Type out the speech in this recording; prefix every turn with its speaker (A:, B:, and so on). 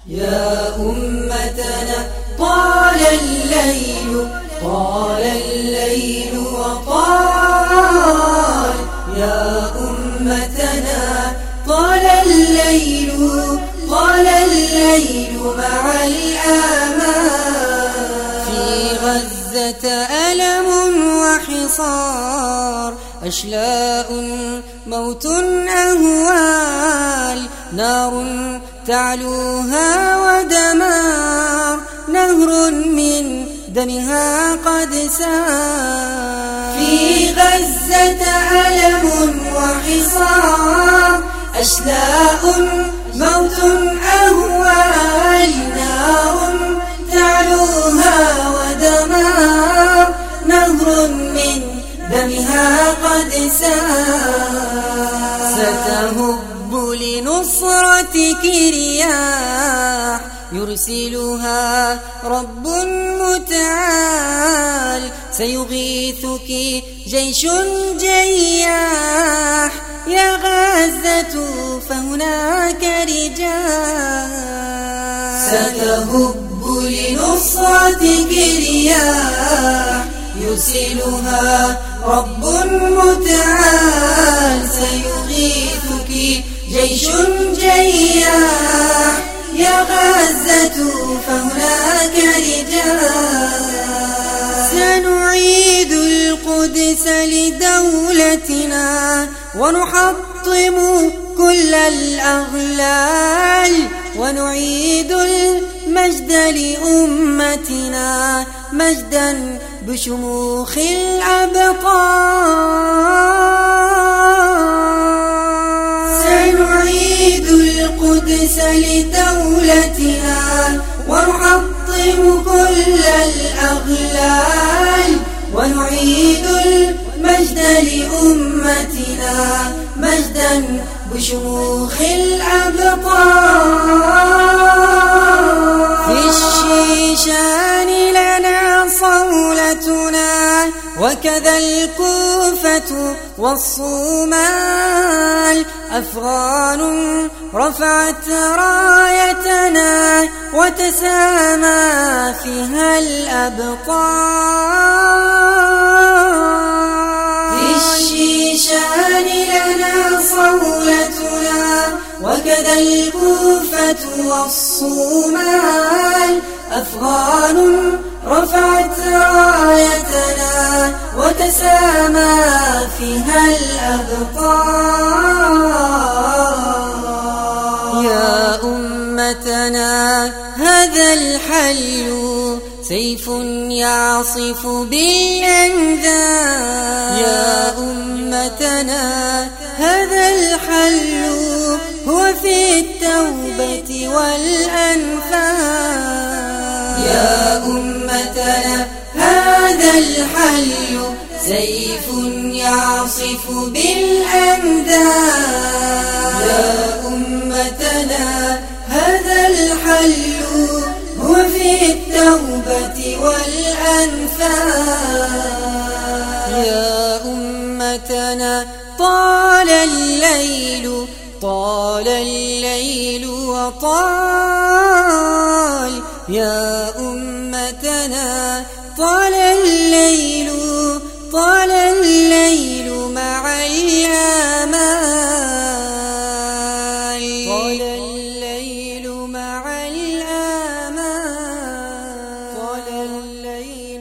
A: يا أمتنا طال الليل وطال، يا أمتنا طال الليل مع الآمال. في غزة ألم وحصار، أشلاء موت أهوال، نار تعلوها ودمار، نهر من دمها قد سال. في غزة ألم وحصار، أشلاء موت أهوال، نار تعلوها ودمار، نهر من دمها قد سال. ستهب لنصرتك رياح، يرسلها رب متعال، سيغيثك جيش جياح، يا غزة فهناك رجال. ستهب لنصرتك رياح، يرسلها رب متعال، سيغيثك جيش جياح، يا غزة فهناك رجال. سنعيد القدس لدولتنا، ونحطم كل الأغلال، ونعيد المجد لأمتنا، مجدا بشموخ الأبطال. سنعيد القدس لدولتنا، ونحطم كل الأغلال، ونعيد المجد لأمتنا، مجدا بشموخ الأبطال. في الشيشان لنا صولتنا، وكذا الكوفة والصومال، أفغان رفعت رايتنا، وتسامى فيها الأبطال. في الشيشان لنا صولتنا، وكذا الكوفة والصومال، أفغان رفعت رايتنا، وتسامى فيها الأبطال. يا أمتنا هذا الحل سيف يعصف بالأنذال. يا أمتنا هذا الحل هو في التوبة والأنفال. يا أمتنا هذا الحل سيف يعصف بالأنذال. يا أمتنا هذا الحل هو في التوبة والأنفال. يا أمتنا طال الليل وطال، يا أمتنا طال الليل مع الآمال، طال الليل مع الآمال، طال الليل